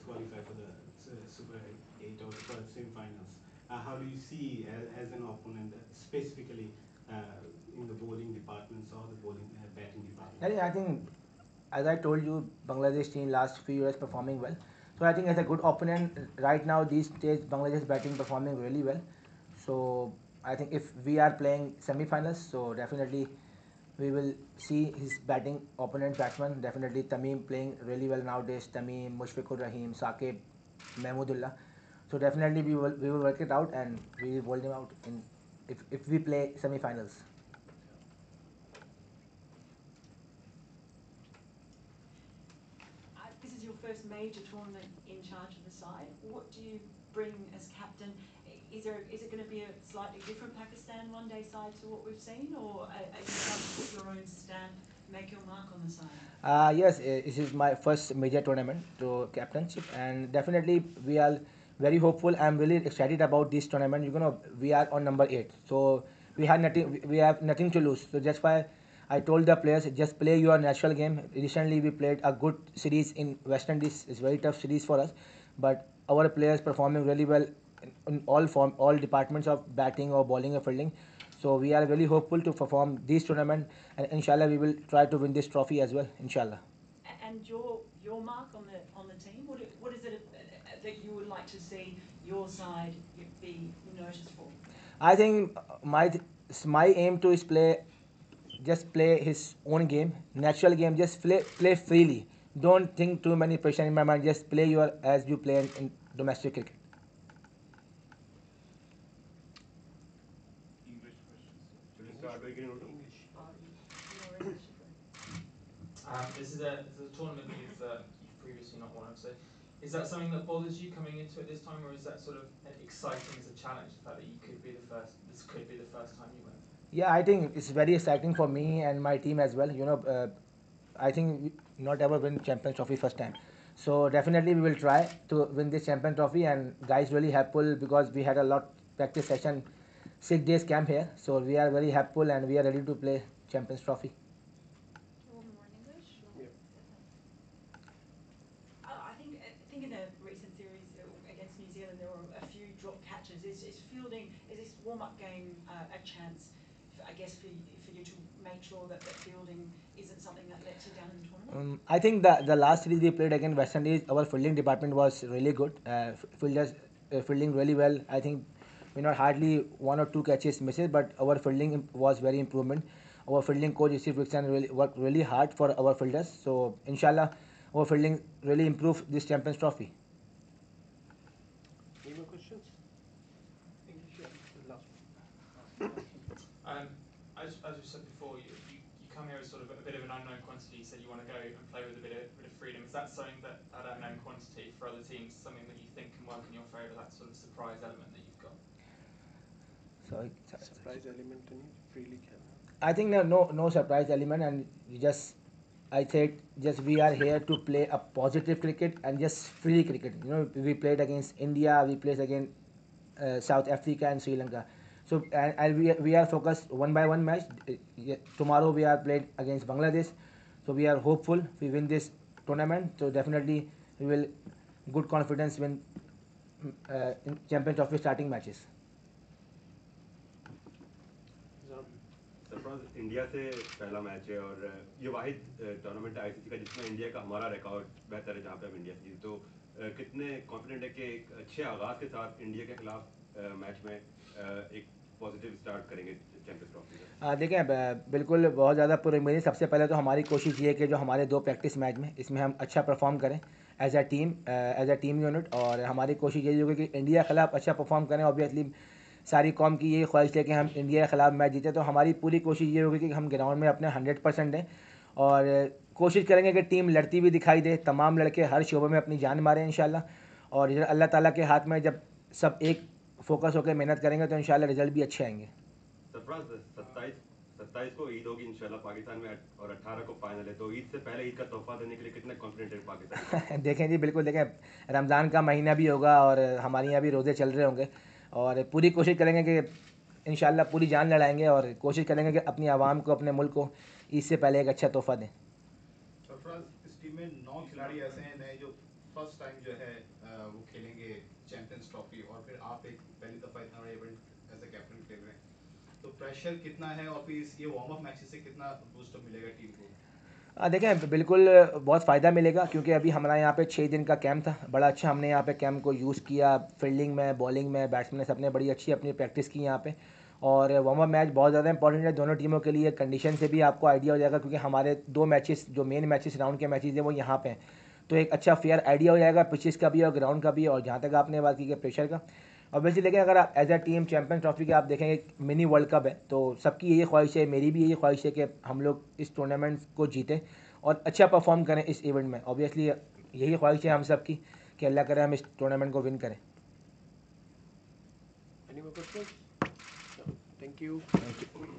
qualify for the Super 8 or for semi-finals. How do you see as an opponent specifically in the bowling departments or the bowling batting department? I think, as I told you, Bangladesh team last few years performing well. So I think as a good opponent right now, these days Bangladesh batting performing really well. So I think if we are playing semi-finals, so definitely we will see his batting opponent batsman. Definitely Tamim playing really well nowadays. Tamim, Mushfiqur Rahim, Saqib, Mahmudullah. So definitely we will work it out and we will hold him out in if we play semi-finals. This is your first major tournament in charge of the side. What do you bring as captain? Is it going to be a slightly different Pakistan one-day side to what we've seen, or are you trying to put your own stamp, make your mark on the side? Yes, this is my first major tournament to captainship, and definitely we are very hopeful. I'm really excited about this tournament. We are on number 8, so we had nothing. We have nothing to lose. So that's why I told the players just play your natural game. Recently, we played a good series in West Indies. It's very tough series for us, but our players performing really well in all departments of batting or bowling or fielding. So we are really hopeful to perform this tournament, and inshallah we will try to win this trophy as well. Inshallah. And your mark on the team. What is it that you would like to see your side be noticed for? I think my aim to is play his own game, natural game. Just play freely. Don't think too many pressure in my mind. Just play your as you play in domestic cricket. English questions. Should we start with Urdu? This is a tournament you've previously not won. So, is that something that bothers you coming into it this time, or is that sort of exciting as a challenge? The fact that you could be the first, this could be the first time you win. Yeah, I think it's very exciting for me and my team as well. I think we not ever win Champions Trophy first time. So definitely we will try to win this Champion Trophy, and guys really helpful because we had a lot practice session, 6 days camp here. So we are very helpful and we are ready to play Champions Trophy. Or more in English? Yeah. I think in the recent series against New Zealand there were a few drop catches. Is this warm-up game a chance, I guess, for you to make sure that fielding isn't something that lets you down in the tournament? I think the last series we played against West Indies, our fielding department was really good. Fielders fielding really well. I think we not hardly one or two catches misses, but our fielding was very improvement. Our fielding coach Steve Rickson really worked really hard for our fielders. So inshallah, our fielding really improved this Champions Trophy. Any more questions? English, yeah, the last one. Um, as we said before, you come here as sort of a bit of an unknown quantity. You said you want to go and play with a bit of freedom. Is that something that unknown quantity for other teams, something that you think can work in your favour? That sort of surprise element that you've got. So Surprise element in it, freely can. I think no surprise element, and I said just we are here to play a positive cricket and just free cricket. We played against India, we played against South Africa and Sri Lanka. So and we are focused one by one match. Tomorrow we are played against Bangladesh. So we are hopeful we win this tournament. So definitely we will good confidence win in Champions Trophy starting matches. Sarfaraz India से पहला match है और ये वाहिद tournament ICC का जिसमें India का हमारा record बेहतर है जहाँ पे हम इंडिया से जीते तो कितने कॉन्फिडेंट है कि एक अच्छे आगाज़ के साथ इंडिया के खिलाफ मैच में एक पॉजिटिव स्टार्ट करेंगे चैंपियंस ट्रॉफी का। देखें बिल्कुल बहुत ज़्यादा पूरी उम्मीद है। सबसे पहले तो हमारी कोशिश ये है कि जो हमारे 2 प्रैक्टिस मैच में इसमें हम अच्छा परफॉर्म करें एज अ टीम यूनिट, और हमारी कोशिश यही होगी कि इंडिया के खिलाफ अच्छा परफॉर्म करें। ऑब्वियसली सारी कौम की यही ख्वाहिश है कि हम इंडिया के खिलाफ मैच जीतें, तो हमारी पूरी कोशिश ये होगी कि हम ग्राउंड में अपने 100% दें और कोशिश करेंगे कि टीम लड़ती हुई दिखाई दे, तमाम लड़के हर शोबे में अपनी जान मारें इंशाल्लाह। और अल्लाह ताला के हाथ में जब सब एक फोकस होकर मेहनत करेंगे तो इंशाल्लाह रिजल्ट भी अच्छे आएंगे। सरफराज 27 को ईद होगी इंशाल्लाह पाकिस्तान में और 18 को फाइनल है, तो ईद से पहले ईद का तोहफा देने के लिए कितने कॉन्फिडेंट है पाकिस्तान? देखें जी, बिल्कुल देखें, रमज़ान का महीना भी होगा और हमारे यहाँ भी रोज़े चल रहे होंगे और पूरी कोशिश करेंगे कि इंशाल्लाह पूरी जान लड़ाएंगे और कोशिश करेंगे कि अपनी आवाम को, अपने मुल्क को ईद से पहले एक अच्छा तोहफा दें। सरफराज, इस टीम में 9 खिलाड़ी ऐसे हैं नए जो फर्स्ट टाइम जो है वो खेलेंगे चैंपियंस ट्रॉफी और फिर आप एक पहली दफ़ा इतना बड़ा इवेंट एज ए कैप्टन खेल रहे हैं, तो प्रेशर कितना है और फिर ये वार्म अप मैचेस से कितना बूस्टअप मिलेगा टीम को? देखें बिल्कुल बहुत फ़ायदा मिलेगा क्योंकि अभी हमारा यहाँ पे 6 दिन का कैंप था, बड़ा अच्छा हमने यहाँ पे कैंप को यूज़ किया, फील्डिंग में, बॉलिंग में, बैट्समैन सबने बड़ी अच्छी अपनी प्रैक्टिस की यहाँ पे। और वार्म अप मैच बहुत ज़्यादा इंपॉर्टेंट है दोनों टीमों के लिए, कंडीशन से भी आपको आइडिया हो जाएगा क्योंकि हमारे 2 मैचेस जो मेन मैचेस राउंड के मैचेस हैं वो यहाँ पे हैं, तो एक अच्छा फेयर आइडिया हो जाएगा पिचेस का भी और ग्राउंड का भी। और जहाँ तक आपने बात की कि प्रेशर का, ऑब्वियसली लेकिन अगर आप as a team Champions Trophy के आप देखेंगे मिनी वर्ल्ड कप है, तो सबकी यही ख्वाहिश है, मेरी भी यही ख्वाहिश है कि हम लोग इस टूर्नामेंट को जीतें और अच्छा परफॉर्म करें इस इवेंट में। ऑब्वियसली यही ख्वाहिश है हम सब की कि अल्लाह करे हम इस टूर्नामेंट को विन करें। Any more questions? No. Thank you. Thank you.